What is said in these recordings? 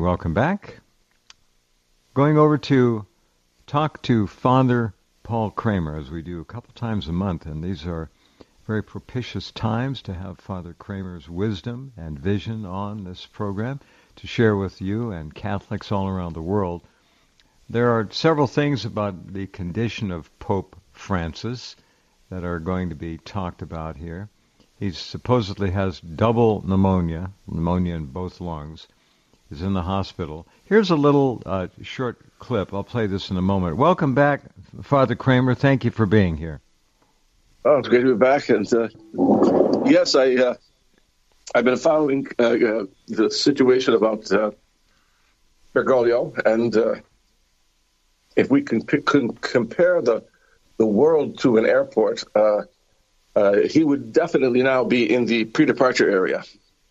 welcome back. Going over to talk to Father Paul Kramer, as we do a couple times a month, and these are very propitious times to have Father Kramer's wisdom and vision on this program to share with you and Catholics all around the world. There are several things about the condition of Pope Francis that are going to be talked about here. He supposedly has double pneumonia in both lungs. He's in the hospital. Here's a little short clip. I'll play this in a moment. Welcome back, Father Kramer. Thank you for being here. Oh, it's great to be back. And yes, I've been following the situation about Bergoglio, and if we can compare the world to an airport, he would definitely now be in the pre-departure area.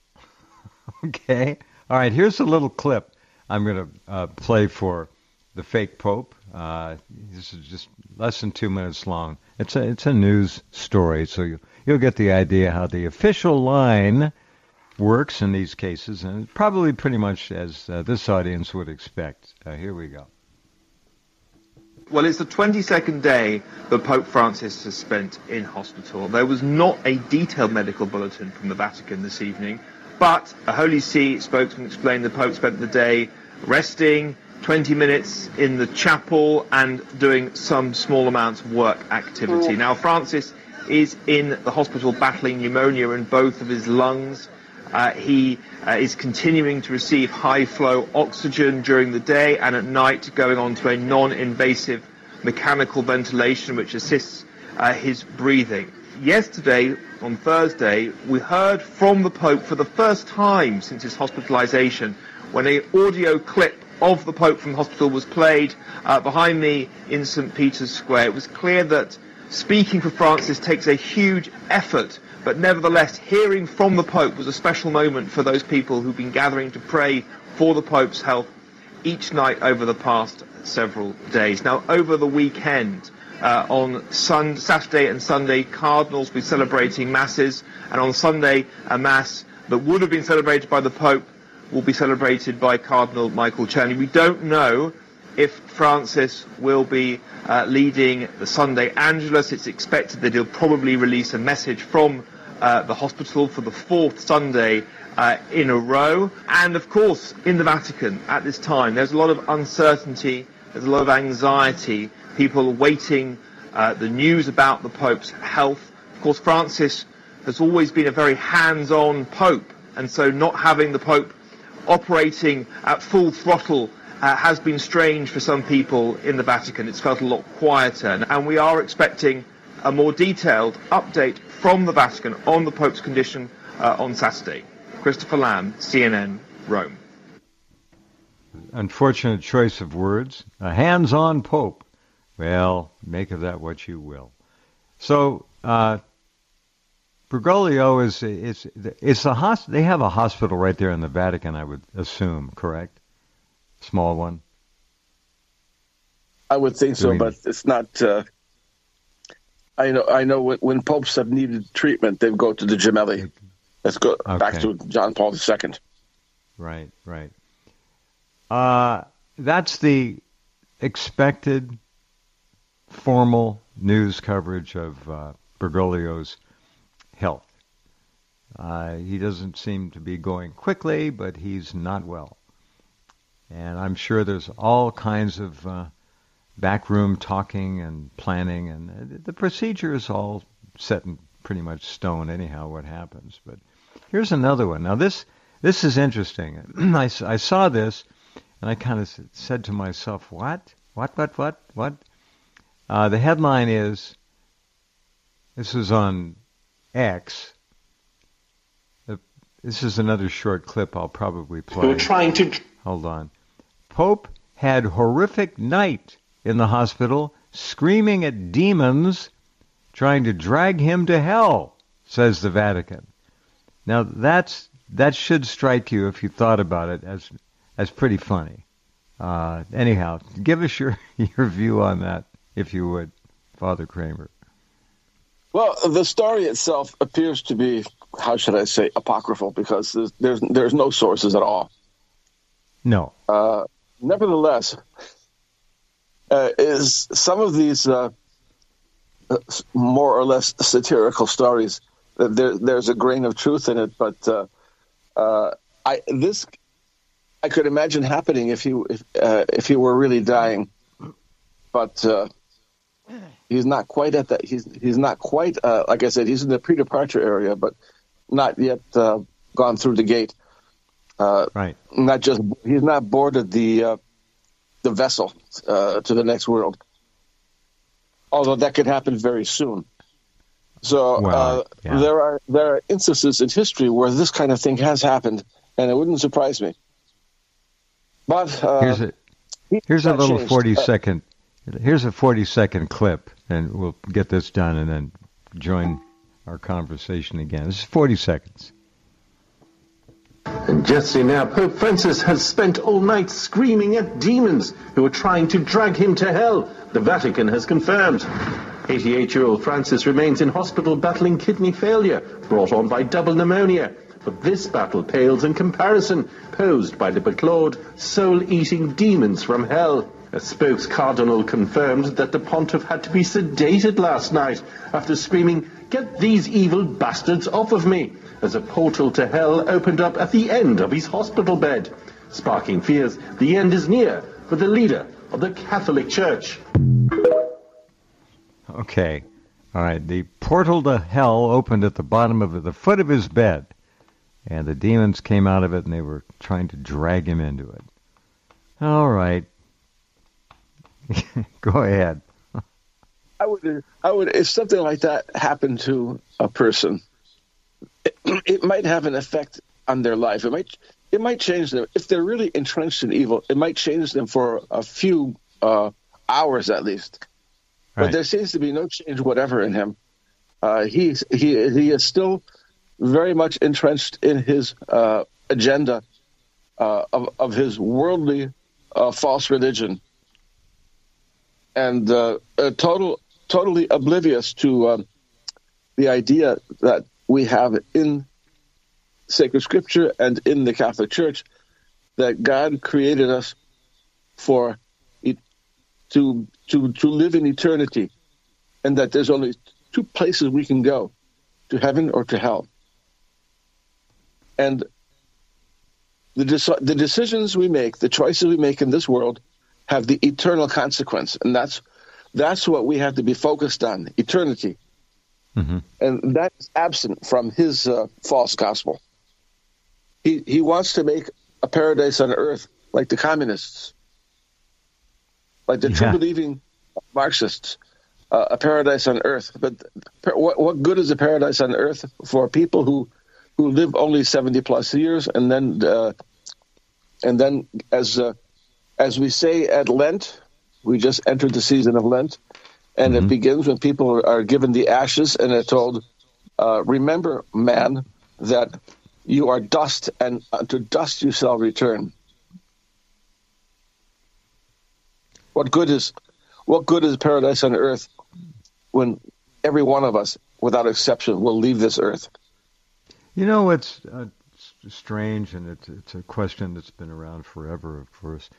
Okay. All right, here's a little clip I'm going to play for the fake Pope. This is just less than 2 minutes long. It's a news story, so you'll get the idea how the official line works in these cases, and probably pretty much as this audience would expect. Here we go. Well, it's the 22nd day that Pope Francis has spent in hospital. There was not a detailed medical bulletin from the Vatican this evening, but a Holy See spokesman explained the Pope spent the day resting, 20 minutes in the chapel, and doing some small amounts of work activity. Now, Francis is in the hospital battling pneumonia in both of his lungs. He is continuing to receive high-flow oxygen during the day, and at night going on to a non-invasive mechanical ventilation which assists his breathing. Yesterday, on Thursday, we heard from the Pope for the first time since his hospitalization, when an audio clip of the Pope from the hospital was played behind me in St. Peter's Square. It was clear that speaking for Francis takes a huge effort, but nevertheless, hearing from the Pope was a special moment for those people who've been gathering to pray for the Pope's health each night over the past several days. Now, over the weekend, on Saturday and Sunday, cardinals will be celebrating masses, and on Sunday, a mass that would have been celebrated by the Pope will be celebrated by Cardinal Michael Czerny. We don't know if Francis will be leading the Sunday Angelus. It's expected that he'll probably release a message from the hospital for the fourth Sunday in a row. And of course, in the Vatican at this time, there's a lot of uncertainty, there's a lot of anxiety, people awaiting the news about the Pope's health. Of course, Francis has always been a very hands-on Pope, and so not having the Pope operating at full throttle has been strange for some people in the Vatican. It's felt a lot quieter, and we are expecting a more detailed update from the Vatican on the Pope's condition on Saturday. Christopher Lamb, CNN, Rome. Unfortunate choice of words. A hands-on Pope. Well, make of that what you will. So, Bergoglio they have a hospital right there in the Vatican, I would assume, correct? Small one. I would think so, but it's not. I know when popes have needed treatment, they go to the Gemelli. Let's go back to John Paul II. Right. That's the expected formal news coverage of Bergoglio's health. He doesn't seem to be going quickly, but he's not well. And I'm sure there's all kinds of backroom talking and planning, and the procedure is all set in pretty much stone anyhow what happens. But here's another one. Now this is interesting. I saw this, and I kind of said to myself, what? The headline is, this is on X. This is another short clip I'll probably play. We're trying to... Hold on. Pope had horrific night in the hospital, screaming at demons, trying to drag him to hell, says the Vatican. Now, that should strike you, if you thought about it, as pretty funny. Anyhow, give us your view on that, if you would, Father Kramer. Well, the story itself appears to be, how should I say, apocryphal, because there's no sources at all. No. Nevertheless, is some of these more or less satirical stories, there's a grain of truth in it, but I could imagine happening if he were really dying, but he's not quite at that. He's not quite like I said. He's in the pre-departure area, but not yet gone through the gate. Right. He's not boarded the vessel to the next world. Although that could happen very soon. So there are instances in history where this kind of thing has happened, and it wouldn't surprise me. But here's a little 40-second. Here's a 40-second clip, and we'll get this done, and then join our conversation again. This is 40 seconds. And just so now, Pope Francis has spent all night screaming at demons who are trying to drag him to hell. The Vatican has confirmed. 88-year-old Francis remains in hospital battling kidney failure, brought on by double pneumonia. But this battle pales in comparison, posed by the beclawed, soul-eating demons from hell. A spokes-cardinal confirmed that the pontiff had to be sedated last night after screaming, "Get these evil bastards off of me," as a portal to hell opened up at the end of his hospital bed, sparking fears the end is near for the leader of the Catholic Church. Okay. All right. The portal to hell opened at the bottom of the foot of his bed, and the demons came out of it, and they were trying to drag him into it. All right. Go ahead. I would, if something like that happened to a person, it might have an effect on their life. It might change them. If they're really entrenched in evil, it might change them for a few hours at least. Right. But there seems to be no change whatever in him. He is still very much entrenched in his agenda of his worldly false religion, and totally oblivious to the idea that we have in sacred scripture and in the Catholic Church that God created us to live in eternity, and that there's only two places we can go, to heaven or to hell. And the decisions we make, the choices we make in this world, have the eternal consequence, and that's what we have to be focused on: eternity. Mm-hmm. And that is absent from his false gospel. He wants to make a paradise on earth like the communists, like the true-believing Marxists, a paradise on earth. But what good is a paradise on earth for people who live only 70+ years, and then as we say at Lent, we just entered the season of Lent, and it begins when people are given the ashes and are told, remember, man, that you are dust, and unto dust you shall return. What good is paradise on earth when every one of us, without exception, will leave this earth? You know what's strange, and it's a question that's been around forever, of course.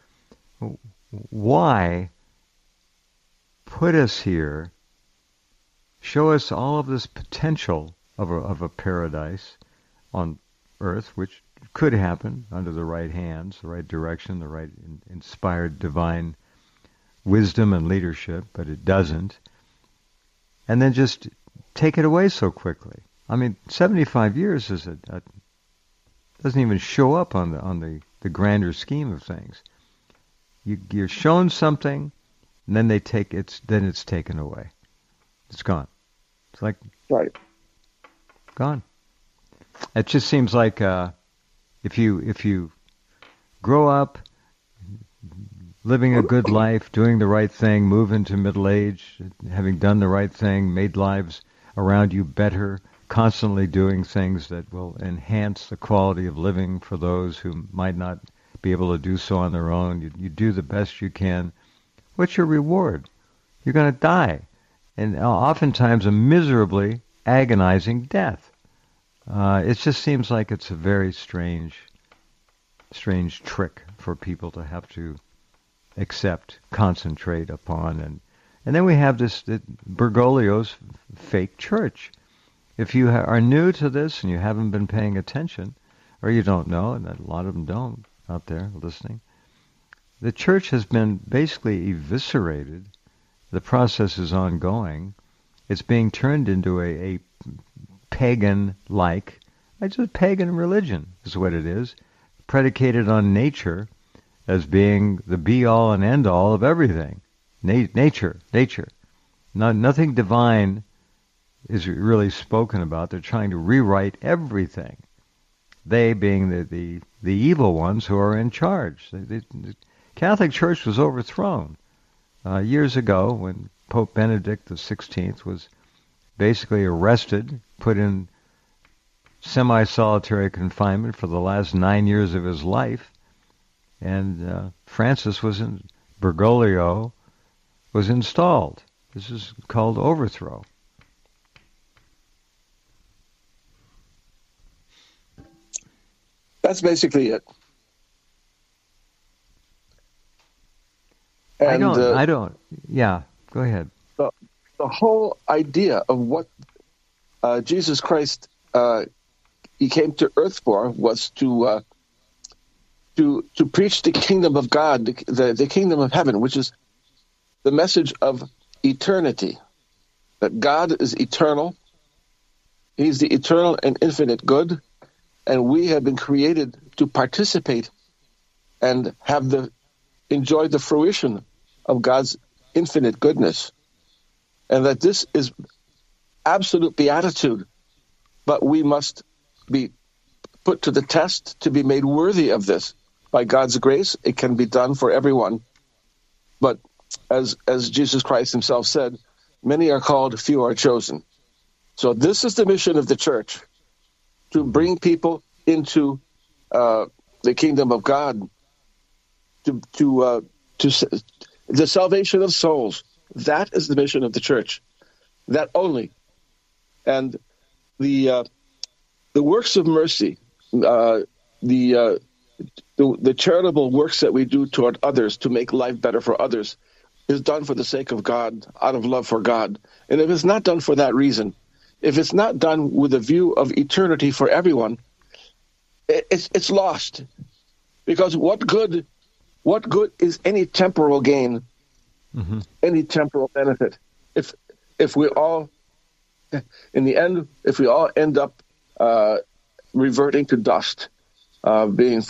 Why put us here, show us all of this potential of a paradise on earth, which could happen under the right hands, the right direction, the right inspired divine wisdom and leadership, but it doesn't, and then just take it away so quickly. I mean, 75 years doesn't even show up on the grander scheme of things. You're shown something, and then it's taken away. It's gone. It's like gone. It just seems like if you grow up living a good life, doing the right thing, move into middle age, having done the right thing, made lives around you better, constantly doing things that will enhance the quality of living for those who might not be able to do so on their own. You do the best you can. What's your reward? You're going to die, and oftentimes a miserably agonizing death. It just seems like it's a very strange trick for people to have to accept, concentrate upon, and then we have this Bergoglio's fake church. If you are new to this and you haven't been paying attention, or you don't know, and a lot of them don't out there listening, the church has been basically eviscerated. The process is ongoing. It's being turned into a pagan-like, just pagan religion is what it is, predicated on nature as being the be-all and end-all of everything. Nature. Nothing divine is really spoken about. They're trying to rewrite everything. They being the evil ones who are in charge. The Catholic Church was overthrown years ago when Pope Benedict XVI was basically arrested, put in semi-solitary confinement for the last 9 years of his life, and Bergoglio was installed. This is called overthrow. That's basically it. And, I don't. Yeah, go ahead. The whole idea of what Jesus Christ he came to earth for was to preach the kingdom of God, the kingdom of heaven, which is the message of eternity. That God is eternal. He's the eternal and infinite good, and we have been created to participate and enjoy the fruition of God's infinite goodness. And that this is absolute beatitude, but we must be put to the test to be made worthy of this. By God's grace, it can be done for everyone. But as Jesus Christ himself said, many are called, few are chosen. So this is the mission of the church, to bring people into the kingdom of God, to the salvation of souls. That is the mission of the church. That only. And the works of mercy, the charitable works that we do toward others to make life better for others, is done for the sake of God, out of love for God. And if it's not done for that reason, if it's not done with a view of eternity for everyone, it's lost. Because what good is any temporal gain, any temporal benefit, if we all, in the end, if we all end up reverting to dust, being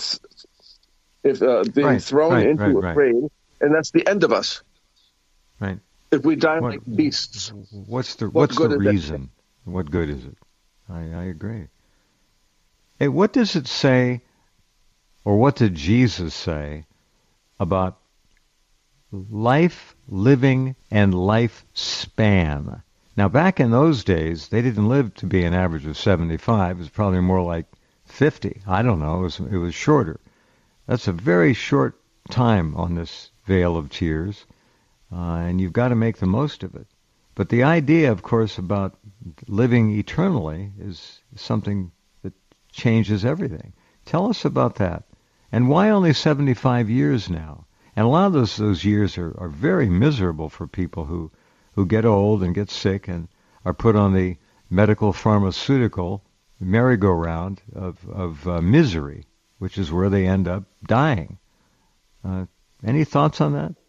thrown into a grave, and that's the end of us. Right. If we die like beasts, what's the reason? What good is it? I agree. Hey, what does it say, or what did Jesus say about life, living, and lifespan? Now, back in those days, they didn't live to be an average of 75. It was probably more like 50. I don't know. It was shorter. That's a very short time on this vale of tears, and you've got to make the most of it. But the idea, of course, about living eternally is something that changes everything. Tell us about that. And why only 75 years now? And a lot of those years are very miserable for people who get old and get sick and are put on the medical pharmaceutical merry-go-round of misery, which is where they end up dying. Any thoughts on that?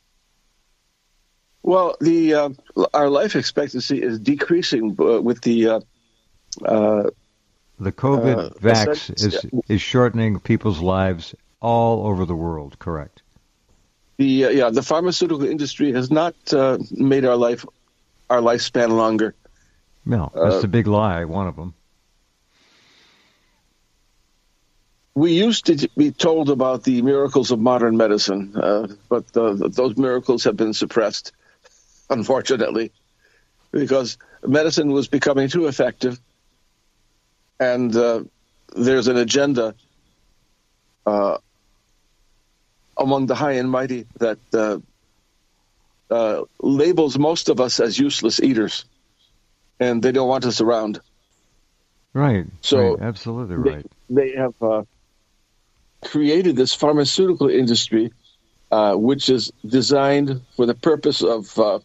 Well, our life expectancy is decreasing with the COVID vax is shortening people's lives all over the world. Correct. The pharmaceutical industry has not made our lifespan longer. No, that's a big lie. One of them. We used to be told about the miracles of modern medicine, but those miracles have been suppressed, unfortunately, because medicine was becoming too effective, and there's an agenda among the high and mighty that labels most of us as useless eaters, and they don't want us around. Right. So right, absolutely right. They have created this pharmaceutical industry, which is designed for the purpose of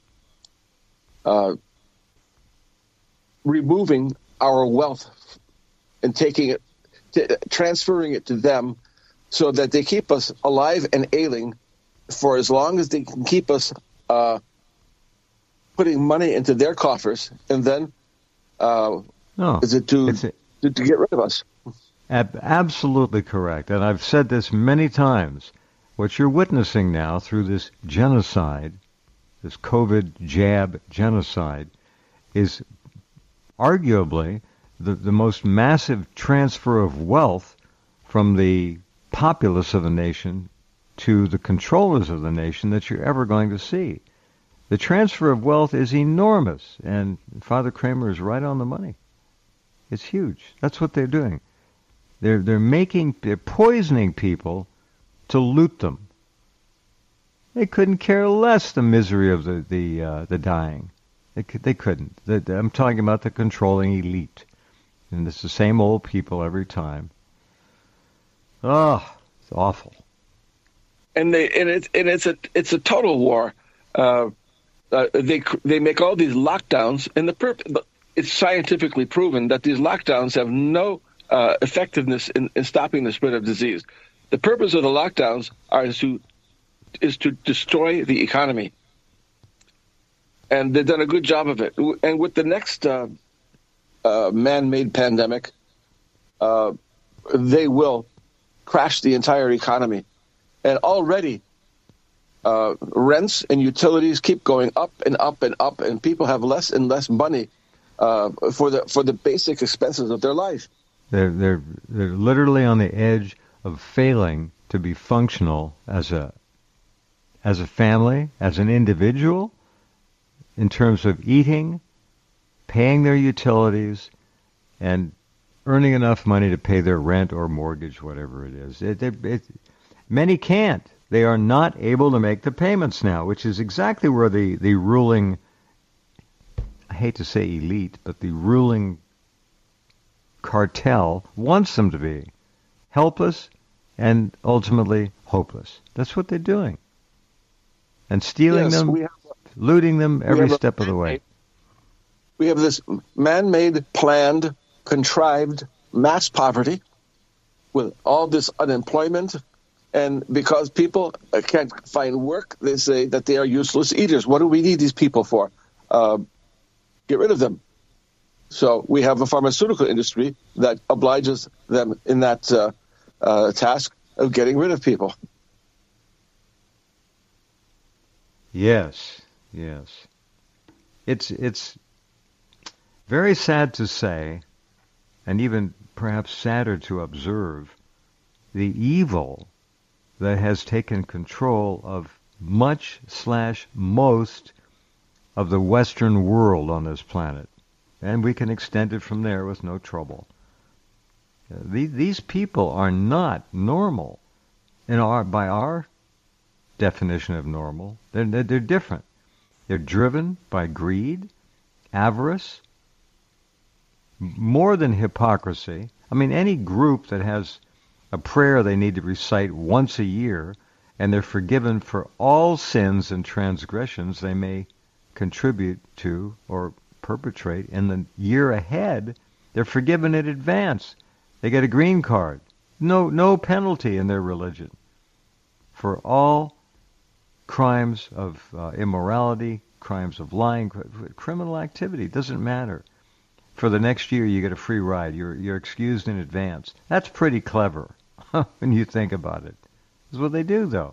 removing our wealth and transferring it to them, so that they keep us alive and ailing for as long as they can keep us putting money into their coffers, and then is it to get rid of us? Absolutely correct. And I've said this many times. What you're witnessing now through this genocide, this COVID jab genocide, is arguably the most massive transfer of wealth from the populace of the nation to the controllers of the nation that you're ever going to see. The transfer of wealth is enormous, and Father Kramer is right on the money. It's huge. That's what they're doing. They're poisoning people to loot them. They couldn't care less the misery of the dying. They couldn't. I'm talking about the controlling elite, and it's the same old people every time. Oh, it's awful. And it's a total war. They make all these lockdowns, and it's scientifically proven that these lockdowns have no effectiveness in stopping the spread of disease. The purpose of the lockdowns is to destroy the economy, and they've done a good job of it. And with the next man-made pandemic, they will crash the entire economy. And already, rents and utilities keep going up and up and up, and people have less and less money for the basic expenses of their life. They're literally on the edge of failing to be functional as a family, as an individual, in terms of eating, paying their utilities, and earning enough money to pay their rent or mortgage, whatever it is. Many can't. They are not able to make the payments now, which is exactly where the ruling, I hate to say elite, but the ruling cartel wants them to be. Helpless and ultimately hopeless. That's what they're doing. And stealing them, looting them every step of the way. We have this man-made, planned, contrived mass poverty with all this unemployment. And because people can't find work, they say that they are useless eaters. What do we need these people for? Get rid of them. So we have a pharmaceutical industry that obliges them in that task of getting rid of people. Yes. It's very sad to say, and even perhaps sadder to observe, the evil that has taken control of most of the Western world on this planet. And we can extend it from there with no trouble. These people are not normal by our definition of normal. They're different. They're driven by greed, avarice, more than hypocrisy. I mean, any group that has a prayer they need to recite once a year, and they're forgiven for all sins and transgressions they may contribute to or perpetrate in the year ahead, they're forgiven in advance. They get a green card. No penalty in their religion for all crimes of immorality, crimes of lying, criminal activity. Doesn't matter. For the next year, you get a free ride. You're excused in advance. That's pretty clever when you think about it. That's what they do, though.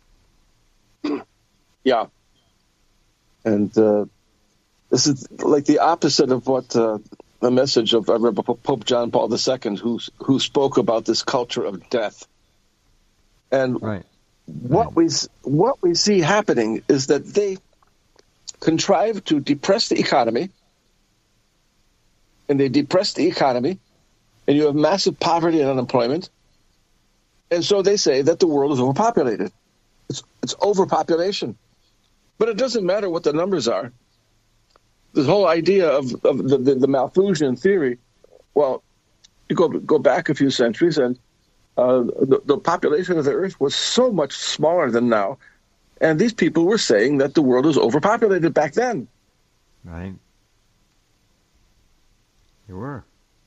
Yeah. And this is like the opposite of what the message of Pope John Paul II, who spoke about this culture of death. And what we see happening is that they contrive to depress the economy, and they depress the economy, and you have massive poverty and unemployment. And so they say that the world is overpopulated. It's overpopulation. But it doesn't matter what the numbers are. This whole idea of the Malthusian theory, well, you go back a few centuries, and The population of the Earth was so much smaller than now, and these people were saying that the world was overpopulated back then. Right. You were.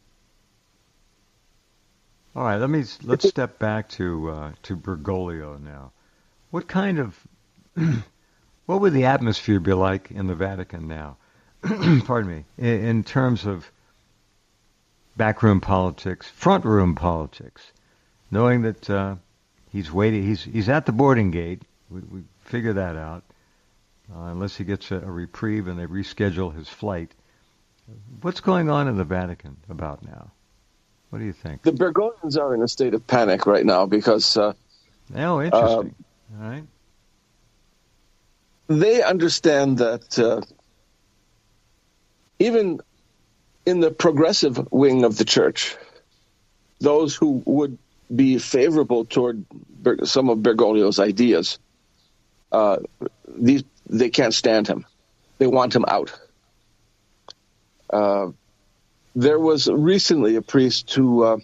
All right, let's step back to Bergoglio now. What kind of what would the atmosphere be like in the Vatican now? Pardon me. In terms of backroom politics, front room politics, knowing that he's waiting, he's at the boarding gate. We figure that out, unless he gets a reprieve and they reschedule his flight. What's going on in the Vatican about now? What do you think? The Bergoglians are in a state of panic right now because... oh, interesting. All right. They understand that even in the progressive wing of the church, those who would be favorable toward some of Bergoglio's ideas, they can't stand him. They want him out. There was recently a priest who,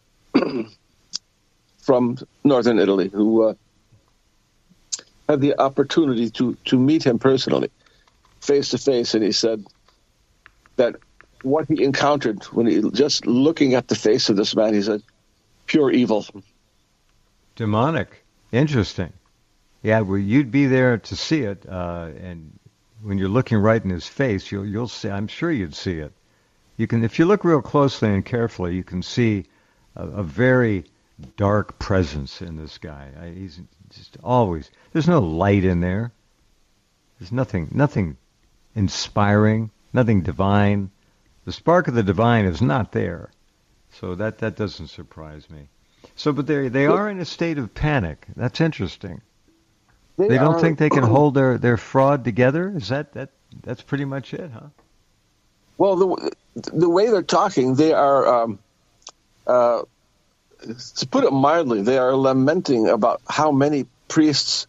from northern Italy, who had the opportunity to meet him personally, face to face, and he said that what he encountered when he just looking at the face of this man, he said, pure evil, demonic. Interesting. Yeah, well, you'd be there to see it, and when you're looking right in his face, you'll see. I'm sure you'd see it. You can, if you look real closely and carefully, you can see a very dark presence in this guy. He's just always, there's no light in there. There's nothing inspiring, nothing divine. The spark of the divine is not there. So that doesn't surprise me. So, but they are in a state of panic. That's interesting. They don't think they can hold their fraud together? Is that's pretty much it, huh? Well, the way they're talking, they are, to put it mildly, they are lamenting about how many priests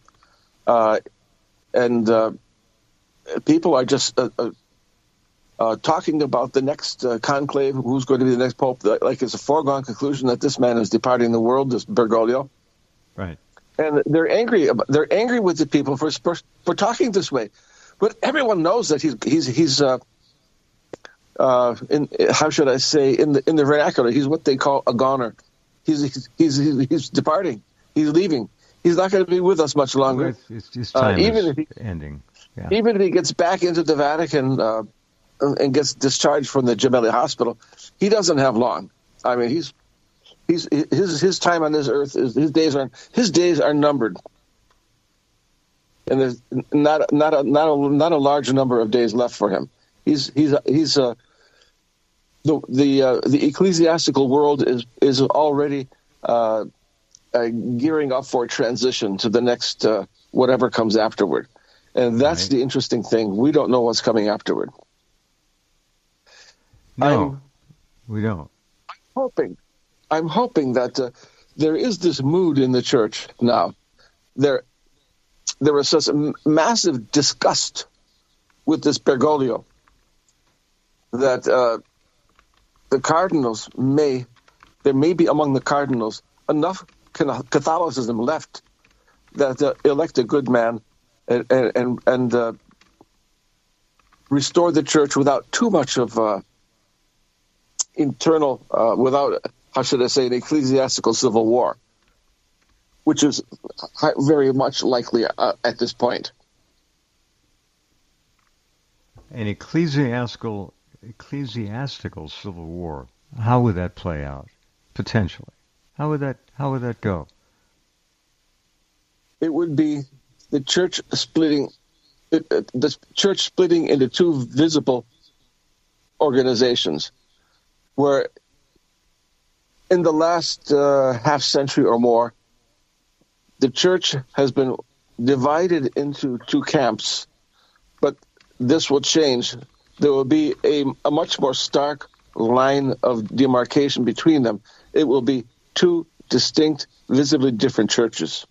and people are just talking about the next conclave, who's going to be the next pope. Like it's a foregone conclusion that this man is departing the world, this Bergoglio. Right. And they're angry. They're angry with the people for talking this way. But everyone knows that he's in, how should I say, in the vernacular, he's what they call a goner. He's departing. He's leaving. He's not going to be with us much longer. His time is ending. Yeah. Even if he gets back into the Vatican and gets discharged from the Gemelli Hospital, he doesn't have long. I mean, his time on this earth his days are numbered, and there's not a large number of days left for him. The ecclesiastical world is already gearing up for a transition to the next whatever comes afterward, and that's right. The interesting thing. We don't know what's coming afterward. No, we don't. I'm hoping that there is this mood in the church now. There was such a massive disgust with this Bergoglio that the cardinals there may be among the cardinals enough Catholicism left that elect a good man and restore the church without too much of internal, without, how should I say, an ecclesiastical civil war, which is very much likely at this point. An ecclesiastical civil war. How would that play out? Potentially, how would that go? It would be the church splitting into two visible organizations, where in the last half century or more, the church has been divided into two camps, but this will change. There will be a much more stark line of demarcation between them. It will be two distinct, visibly different churches.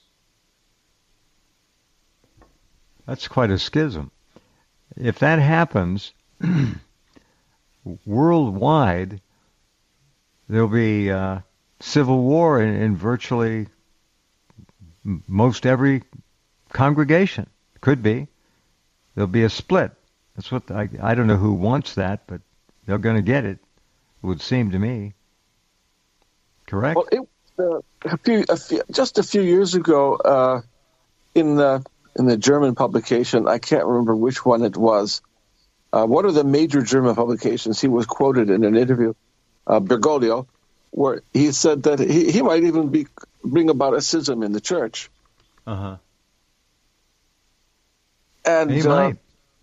That's quite a schism. If that happens, worldwide, there'll be civil war in virtually most every congregation. Could be. There'll be a split. That's what I don't know who wants that, but they're going to get it. It would seem to me. Correct? Well, just a few years ago, in the German publication, I can't remember which one it was. One of the major German publications, he was quoted in an interview, Bergoglio, where he said that he might even bring about a schism in the church. Uh-huh. And he might.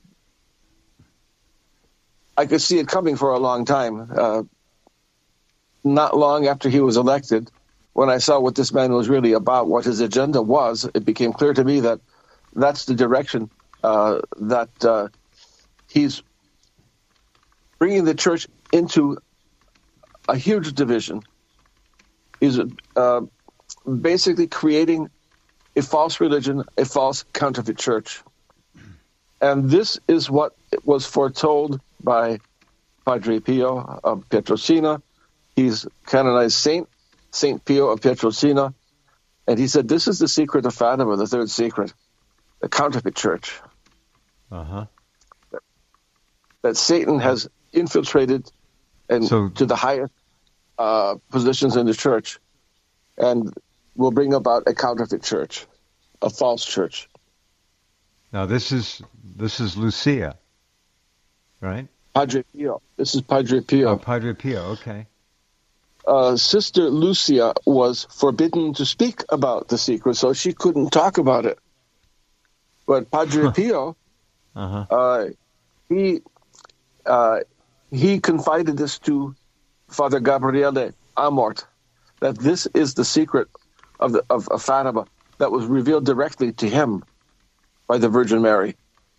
I could see it coming for a long time. Not long after he was elected, when I saw what this man was really about, what his agenda was, it became clear to me that that's the direction that he's bringing the church into a huge division. He's basically creating a false religion, a false counterfeit church. And this is what was foretold by Padre Pio of Pietrelcina. He's canonized Saint Pio of Pietrelcina. And he said, this is the secret of Fatima, the third secret, the counterfeit church. Uh-huh. That Satan has infiltrated to the highest positions in the church and will bring about a counterfeit church, a false church. Now this is Lucia, right? Padre Pio. This is Padre Pio. Oh, Padre Pio, okay. Sister Lucia was forbidden to speak about the secret, so she couldn't talk about it. But Padre Pio, he confided this to Father Gabriele Amort, that this is the secret of Fatima that was revealed directly to him by the Virgin Mary.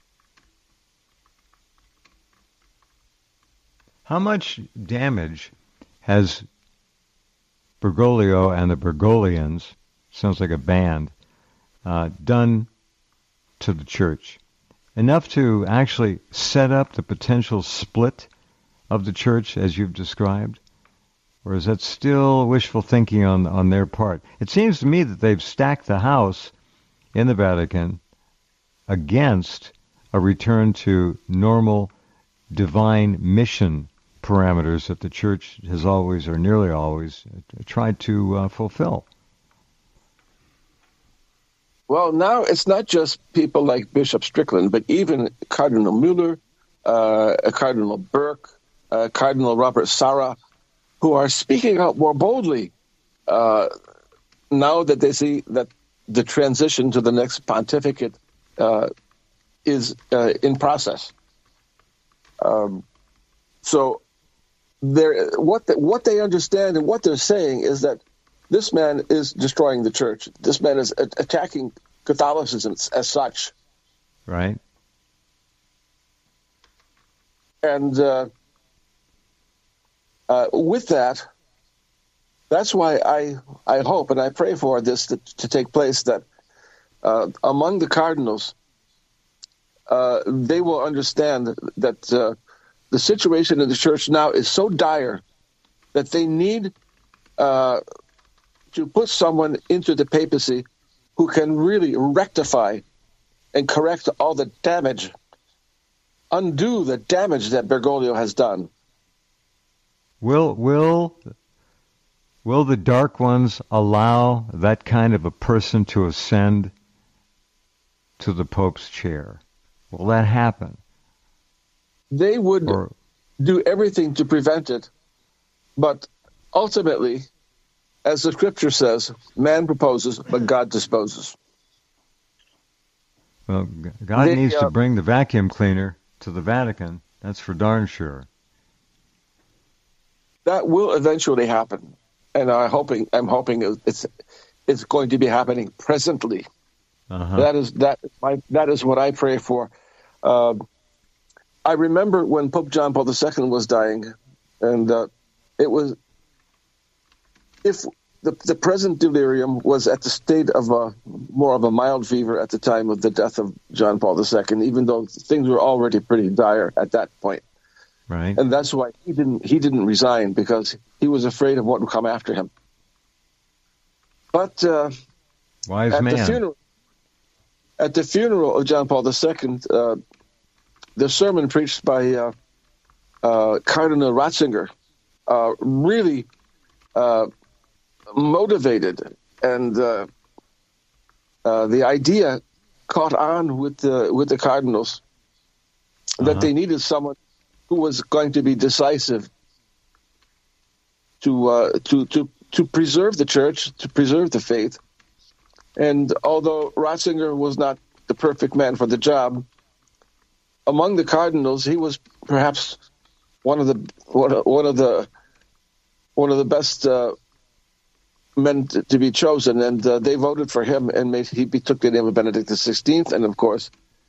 How much damage has Bergoglio and the Bergoglians, sounds like a band, done to the church? Enough to actually set up the potential split of the church as you've described? Or is that still wishful thinking on their part? It seems to me that they've stacked the house in the Vatican against a return to normal divine mission parameters that the church has always, or nearly always, tried to fulfill. Well, now it's not just people like Bishop Strickland, but even Cardinal Mueller, Cardinal Burke, Cardinal Robert Sarah, who are speaking out more boldly now that they see that the transition to the next pontificate is in process. So what they understand and what they're saying is that this man is destroying the church. This man is attacking Catholicism as such. Right. And with that, that's why I hope and I pray for this to take place, that among the cardinals, they will understand that the situation in the church now is so dire that they need to put someone into the papacy who can really rectify and correct all the damage, undo the damage that Bergoglio has done. Will the dark ones allow that kind of a person to ascend to the Pope's chair? Will that happen? They would do everything to prevent it, but ultimately, as the scripture says, man proposes, but God disposes. Well, God needs to bring the vacuum cleaner to the Vatican. That's for darn sure. That will eventually happen, and I'm hoping it's going to be happening presently. Uh-huh. That is what I pray for. I remember when Pope John Paul II was dying, and it was, if the present delirium was at the state of more of a mild fever at the time of the death of John Paul II, even though things were already pretty dire at that point. Right. And that's why he didn't resign, because he was afraid of what would come after him. But Wise man. At the funeral of John Paul II, the sermon preached by Cardinal Ratzinger really motivated, and the idea caught on with the cardinals that they needed someone who was going to be decisive to preserve the church, to preserve the faith. And although Ratzinger was not the perfect man for the job, among the cardinals, he was perhaps one of the best men to be chosen, and they voted for him, and he took the name of Benedict XVI. And of course,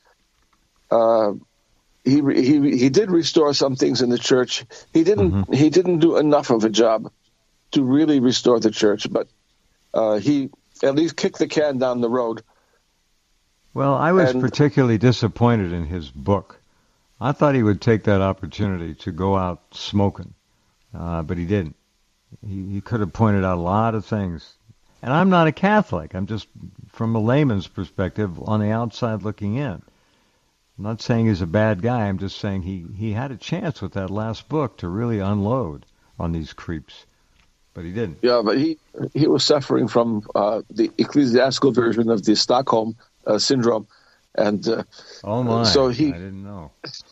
he did restore some things in the church. He didn't do enough of a job to really restore the church, but he at least kicked the can down the road. Well, I was particularly disappointed in his book. I thought he would take that opportunity to go out smoking, but he didn't. He could have pointed out a lot of things. And I'm not a Catholic. I'm just, from a layman's perspective, on the outside looking in. I'm not saying he's a bad guy. I'm just saying he had a chance with that last book to really unload on these creeps. But he didn't. Yeah, but he was suffering from the ecclesiastical version of the Stockholm syndrome, and oh my! So I didn't know.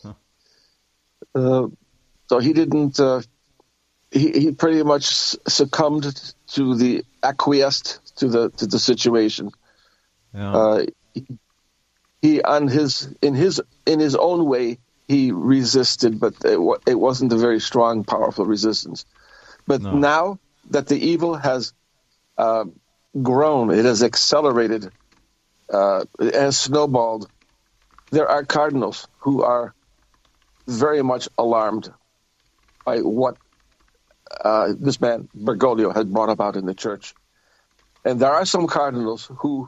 So he didn't. He pretty much succumbed to the acquiesced to the situation. Yeah. He in his own way he resisted, but it wasn't a very strong, powerful resistance. But now that the evil has grown, it has accelerated, it has snowballed, there are cardinals who are very much alarmed by what this man Bergoglio had brought about in the church. And there are some cardinals who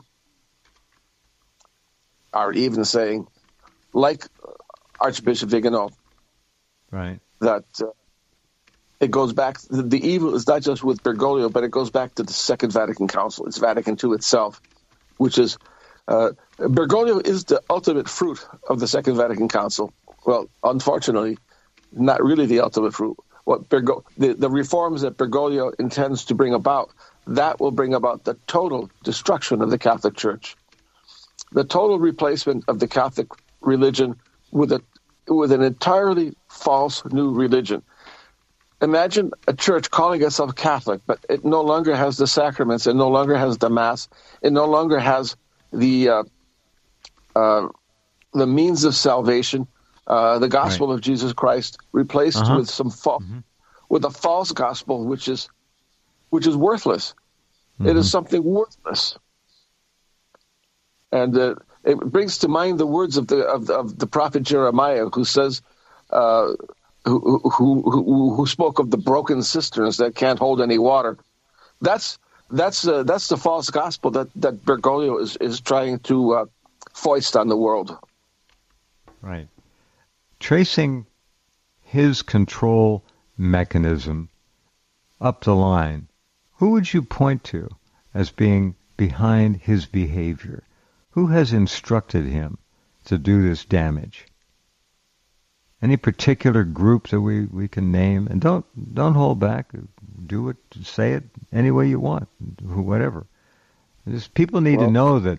are even saying, like Archbishop Vigano, right, that it goes back, the evil is not just with Bergoglio, but it goes back to the Second Vatican Council. It's Vatican II itself, which is, Bergoglio is the ultimate fruit of the Second Vatican Council. Well, unfortunately, not really the ultimate fruit. What the reforms that Bergoglio intends to bring about, that will bring about the total destruction of the Catholic Church, the total replacement of the Catholic religion with an entirely false new religion. Imagine a church calling itself Catholic, but it no longer has the sacraments, it no longer has the Mass, it no longer has the means of salvation, the gospel of Jesus Christ, replaced with some with a false gospel, which is worthless. It is something worthless, and it brings to mind the words of the prophet Jeremiah, who says, who spoke of the broken cisterns that can't hold any water. That's the false gospel that Bergoglio is trying to foist on the world. Right. Tracing his control mechanism up the line, who would you point to as being behind his behavior? Who has instructed him to do this damage? Any particular group that we can name? And don't hold back. Do it. Say it any way you want. Whatever. People need to know that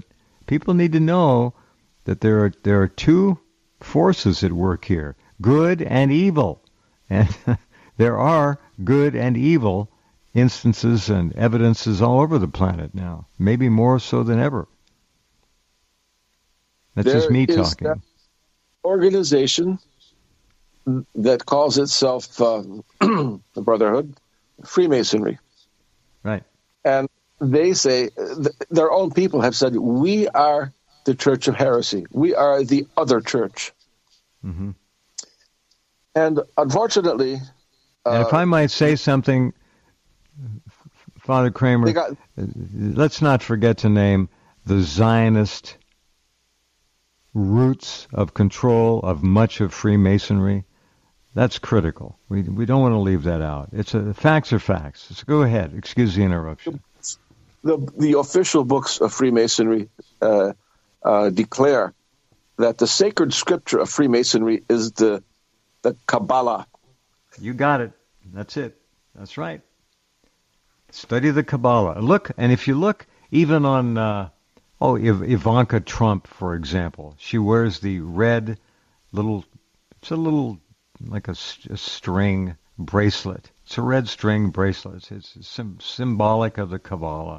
there are two forces at work here: good and evil, and there are good and evil instances and evidences all over the planet now. Maybe more so than ever. That's just me talking. That organization that calls itself the Brotherhood, Freemasonry. Right. And they say, their own people have said, we are the Church of Heresy. We are the other church. Mm-hmm. And unfortunately... and if I might say something, Father Kramer, let's not forget to name the Zionist roots of control of much of Freemasonry. That's critical. We don't want to leave that out. Facts are facts. So go ahead. Excuse the interruption. the official books of Freemasonry declare that the sacred scripture of Freemasonry is the Kabbalah. You got it. That's it. That's right. Study the Kabbalah. Look, and if you look even on, Ivanka Trump, for example, she wears the red it's a little like a string bracelet. It's a red string bracelet. It's symbolic of the Kabbalah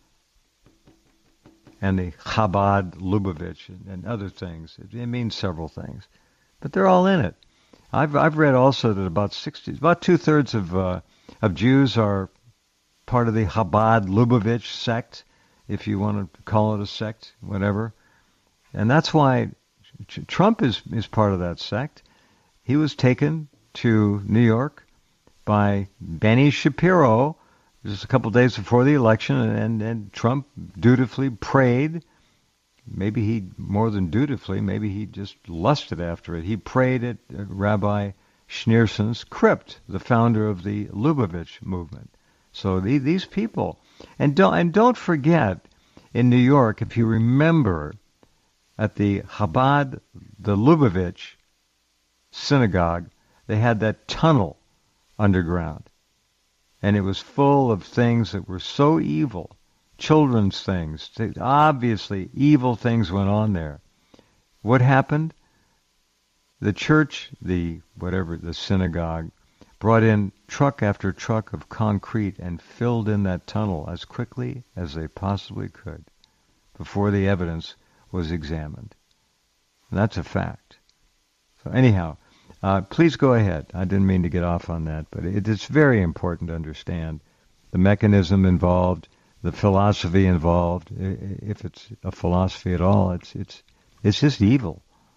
and the Chabad Lubavitch and other things. It means several things, but they're all in it. I've read also that about 2/3 of Jews are part of the Chabad Lubavitch sect, if you want to call it a sect, whatever. And that's why Trump is part of that sect. He was taken to New York by Benny Shapiro just a couple of days before the election, and Trump dutifully prayed. Maybe he, more than dutifully, maybe he just lusted after it. He prayed at Rabbi Schneerson's crypt, the founder of the Lubavitch movement. So these people, and don't forget, in New York, if you remember, at the Chabad, the Lubavitch synagogue, they had that tunnel underground, and it was full of things that were so evil, children's things. Obviously, evil things went on there. What happened? The church, the synagogue, brought in truck after truck of concrete and filled in that tunnel as quickly as they possibly could before the evidence was examined. And that's a fact. So anyhow, please go ahead. I didn't mean to get off on that, but it's very important to understand the mechanism involved, the philosophy involved. If it's a philosophy at all, it's just evil.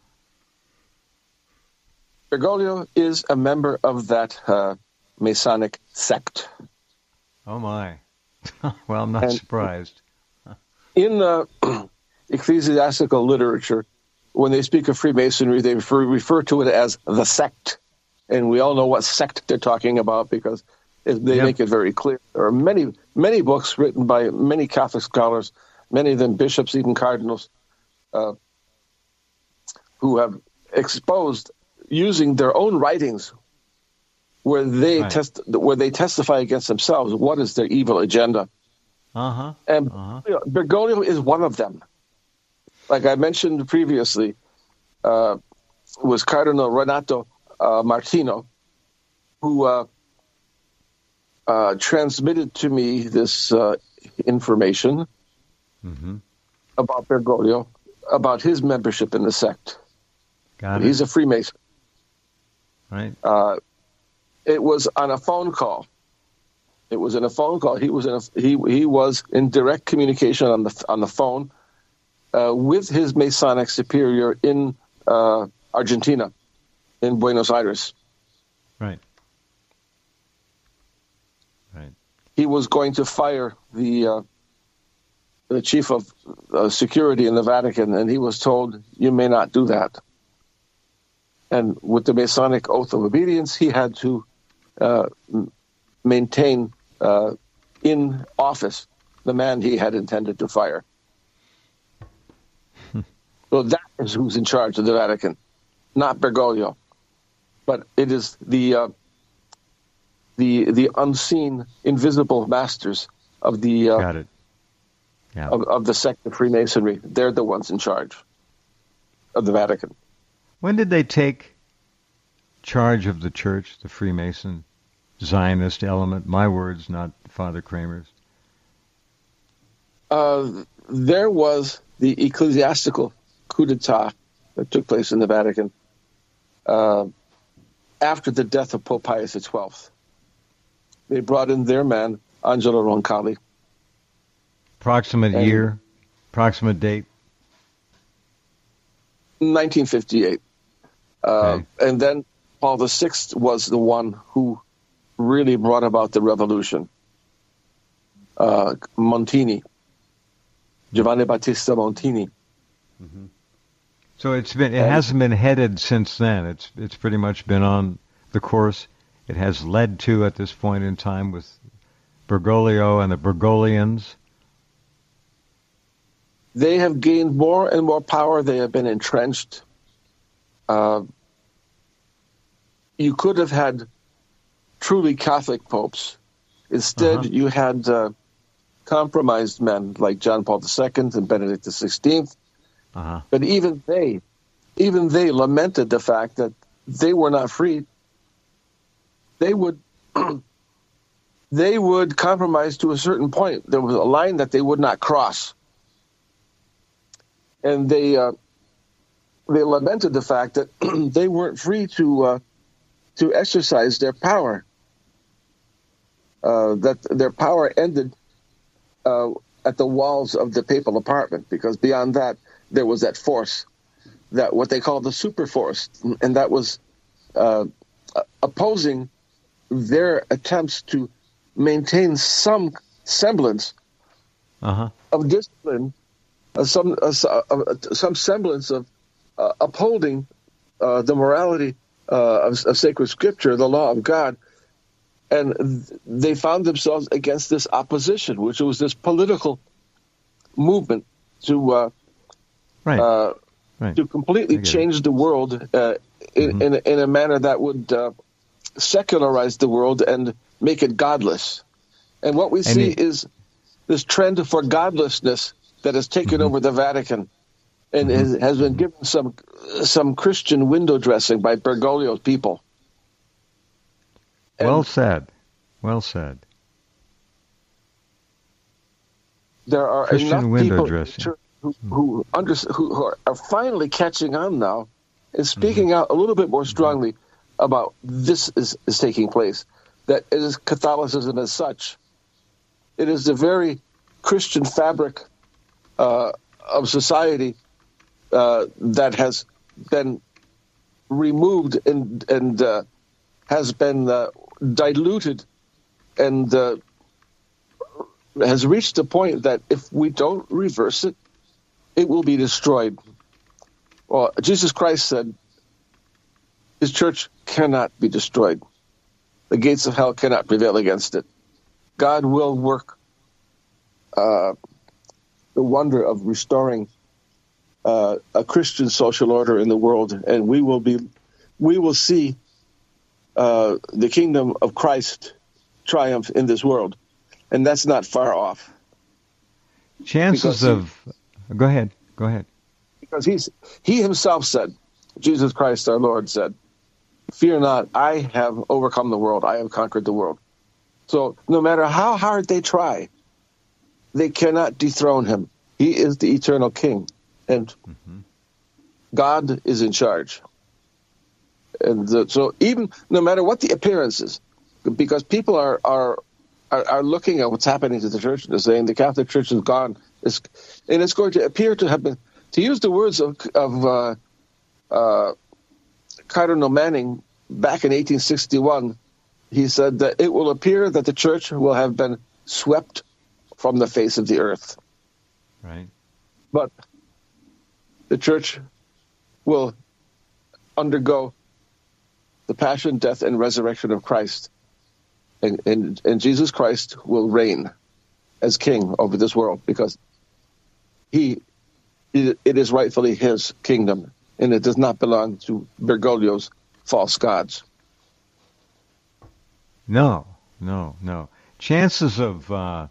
Bergoglio is a member of that Masonic sect. Oh my! Well, I'm not surprised. In ecclesiastical literature, when they speak of Freemasonry, they refer to it as the sect. And we all know what sect they're talking about because they make it very clear. There are many, many books written by many Catholic scholars, many of them bishops, even cardinals, who have exposed, using their own writings, where they testify against themselves, what is their evil agenda. And Bergoglio is one of them. Like I mentioned previously, was Cardinal Renato Martino, who transmitted to me this information about Bergoglio, about his membership in the sect. He's a Freemason. Right. It was on a phone call. He was in direct communication on the phone with his Masonic superior in Argentina, in Buenos Aires. Right. Right. He was going to fire the chief of security in the Vatican, and he was told, "You may not do that." And with the Masonic oath of obedience, he had to maintain in office the man he had intended to fire. So that is who's in charge of the Vatican, not Bergoglio, but it is the unseen, invisible masters of the of the sect of Freemasonry. They're the ones in charge of the Vatican. When did they take charge of the church, the Freemason Zionist element? My words, not Father Kramer's. There was the ecclesiastical coup d'etat that took place in the Vatican after the death of Pope Pius XII. They brought in their man, Angelo Roncalli. Approximate year, approximate date? 1958. Okay. And then Paul VI was the one who really brought about the revolution. Montini, Giovanni Battista Montini. Mm-hmm. So it hasn't been headed since then. It's pretty much been on the course it has led to at this point in time with Bergoglio and the Bergoglians. They have gained more and more power. They have been entrenched. You could have had truly Catholic popes. Instead, you had compromised men like John Paul II and Benedict XVI. But even they lamented the fact that they were not free. They would compromise to a certain point. There was a line that they would not cross, and they lamented the fact that they weren't free to exercise their power. That their power ended at the walls of the papal apartment, because beyond that there was that force, that what they call the super force, and that was opposing their attempts to maintain some semblance of discipline, some semblance of upholding the morality of sacred scripture, the law of God. And they found themselves against this opposition, which was this political movement to completely change the world in a manner that would secularize the world and make it godless. And what we see is this trend for godlessness that has taken over the Vatican, and has been given some Christian window dressing by Bergoglio's people. And well said. Well said. There are Christian enough window people dressing. who are finally catching on now and speaking out a little bit more strongly about this is taking place, that it is Catholicism as such. It is the very Christian fabric of society that has been removed and has been diluted and has reached a point that if we don't reverse it, it will be destroyed. Well, Jesus Christ said his church cannot be destroyed. The gates of hell cannot prevail against it. God will work the wonder of restoring a Christian social order in the world, and we will see the kingdom of Christ triumph in this world, and that's not far off. Chances of... Go ahead. Because he himself said, Jesus Christ our Lord said, "Fear not, I have overcome the world. I have conquered the world." So no matter how hard they try, they cannot dethrone him. He is the eternal king, and God is in charge. And so even no matter what the appearances, because people are looking at what's happening to the church and they're saying the Catholic Church is gone, and it's going to appear to have been, to use the words of Cardinal Manning back in 1861, he said that it will appear that the church will have been swept from the face of the earth. Right. But the church will undergo the passion, death, and resurrection of Christ. And Jesus Christ will reign as king over this world, because it is rightfully his kingdom, and it does not belong to Bergoglio's false gods. No. Chances of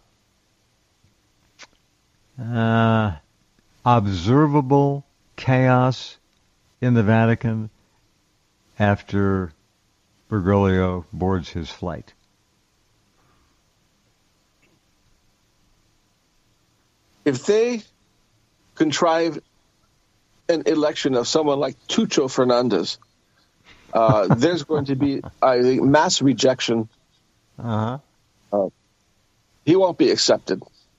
observable chaos in the Vatican after Bergoglio boards his flight. If they contrive an election of someone like Tucho Fernandez, there's going to be, I think, mass rejection. He won't be accepted.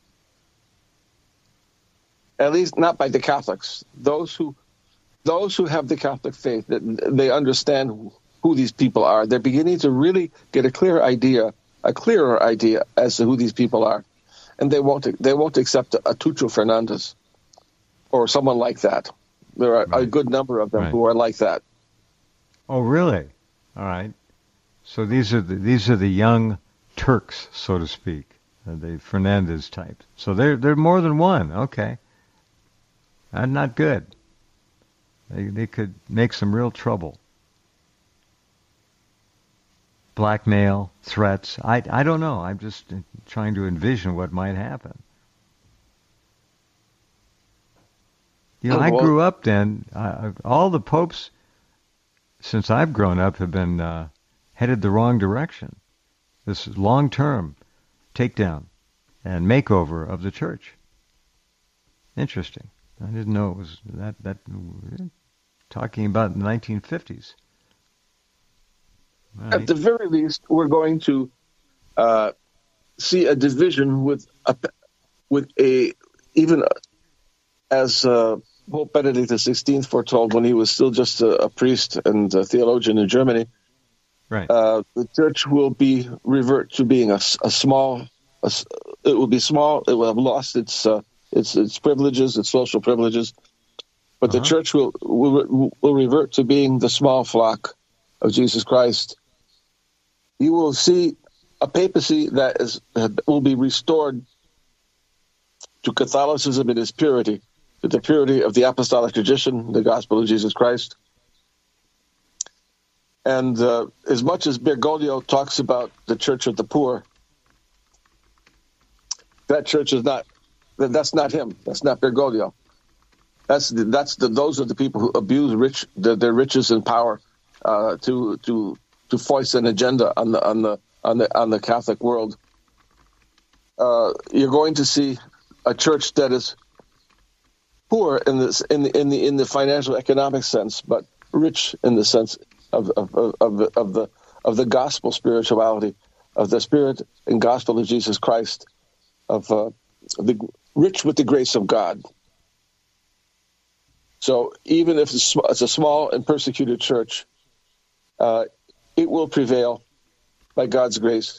At least not by the Catholics. Those who have the Catholic faith, that they understand who these people are. They're beginning to really get a clearer idea as to who these people are, and they won't accept a Tucho Fernandez or someone like that. There are a good number of them who are like that. Oh, really? All right. So these are the young Turks, so to speak, the Fernandez type. So they're more than one. Okay. Not good. They could make some real trouble. Blackmail, threats. I don't know. I'm just trying to envision what might happen. I grew up then. All the popes, since I've grown up, have been headed the wrong direction. This long-term takedown and makeover of the church. Interesting. I didn't know it was that talking about the 1950s. Right. At the very least, we're going to see a division with a even as Pope Benedict XVI foretold when he was still just a priest and a theologian in Germany. Right. The church will revert to being a small. It will be small. It will have lost its privileges, its social privileges, but the church will revert to being the small flock of Jesus Christ. You will see a papacy that will be restored to Catholicism in its purity, to the purity of the apostolic tradition, the gospel of Jesus Christ. And as much as Bergoglio talks about the church of the poor, that church is not. That's not him. That's not Bergoglio. Those are the people who abuse their riches and power to foist an agenda on the Catholic world. You're going to see a church that is poor in the financial economic sense, but rich in the sense of the gospel spirituality, of the spirit and gospel of Jesus Christ, of the rich with the grace of God. So even if it's a small and persecuted church, it will prevail by God's grace,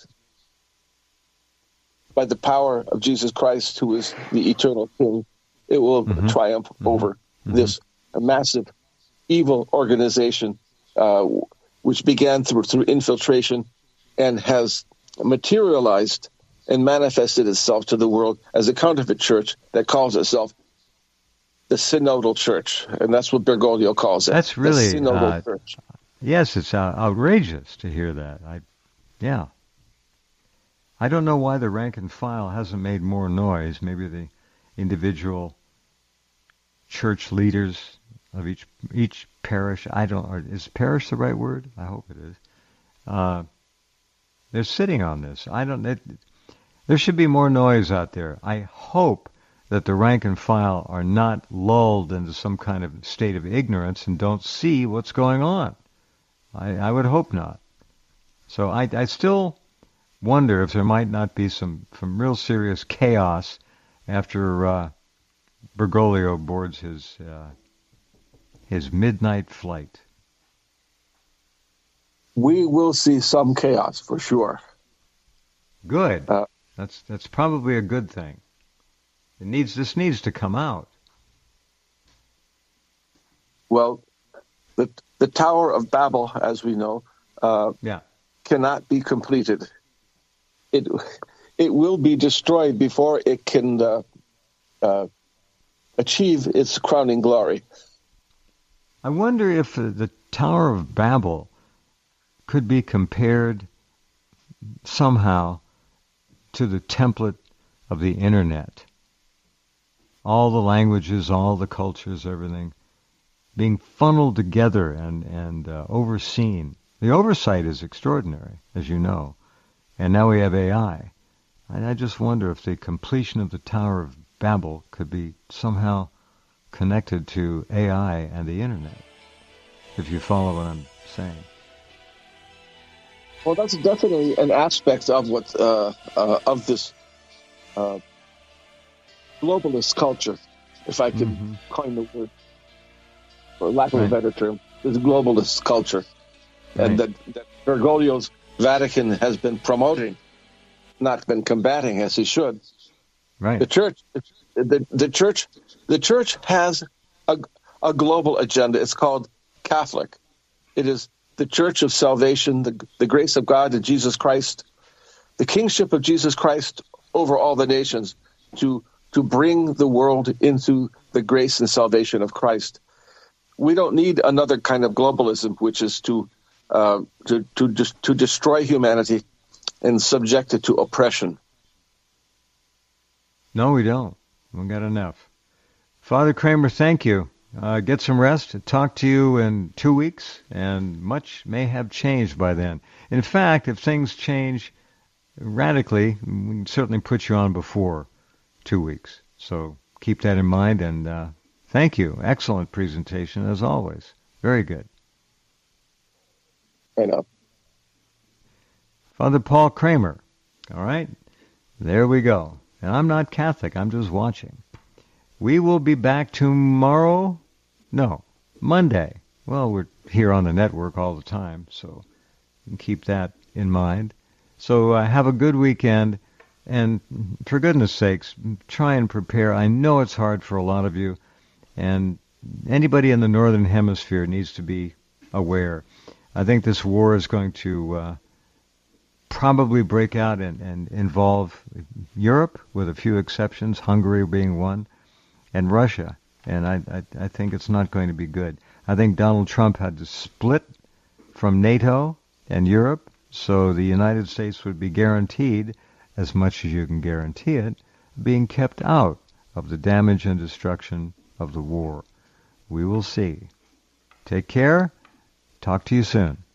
by the power of Jesus Christ, who is the eternal King. It will triumph over this massive evil organization, which began through infiltration and has materialized and manifested itself to the world as a counterfeit church that calls itself the synodal church, and that's what Bergoglio calls it. That's really the synodal church. Yes, it's outrageous to hear that. I don't know why the rank and file hasn't made more noise. Maybe the individual church leaders of each parish. Is parish the right word? I hope it is. They're sitting on this. There should be more noise out there. I hope that the rank and file are not lulled into some kind of state of ignorance and don't see what's going on. I would hope not. So I still wonder if there might not be some real serious chaos after Bergoglio boards his midnight flight. We will see some chaos for sure. Good. That's probably a good thing. This needs to come out. Well, the Tower of Babel, as we know, cannot be completed. It will be destroyed before it can achieve its crowning glory. I wonder if the Tower of Babel could be compared somehow to the template of the Internet. All the languages, all the cultures, everything being funneled together and overseen. The oversight is extraordinary, as you know. And now we have AI. I just wonder if the completion of the Tower of Babel could be somehow connected to AI and the Internet, if you follow what I'm saying. Well, that's definitely an aspect of what of this globalist culture, if I could coin the word, for lack of a better term, this globalist culture, and that Bergoglio's Vatican has been promoting, not been combating as he should. Right. The church has a global agenda. It's called Catholic. It is the Church of Salvation, the grace of God in Jesus Christ, the kingship of Jesus Christ over all the nations, to to bring the world into the grace and salvation of Christ. We don't need another kind of globalism, which is to destroy humanity and subject it to oppression. No, we don't. We've got enough. Father Kramer, thank you. Get some rest. Talk to you in 2 weeks, and much may have changed by then. In fact, if things change radically, we can certainly put you on before 2 weeks. So keep that in mind, and thank you. Excellent presentation, as always. Very good. I know. Father Paul Kramer. All right? There we go. And I'm not Catholic. I'm just watching. We will be back tomorrow. No, Monday. Well, we're here on the network all the time, so you can keep that in mind. So have a good weekend, and for goodness sakes, try and prepare. I know it's hard for a lot of you, and anybody in the Northern Hemisphere needs to be aware. I think this war is going to probably break out and involve Europe, with a few exceptions, Hungary being one, and Russia. And I think it's not going to be good. I think Donald Trump had to split from NATO and Europe, so the United States would be guaranteed, as much as you can guarantee it, being kept out of the damage and destruction of the war. We will see. Take care. Talk to you soon.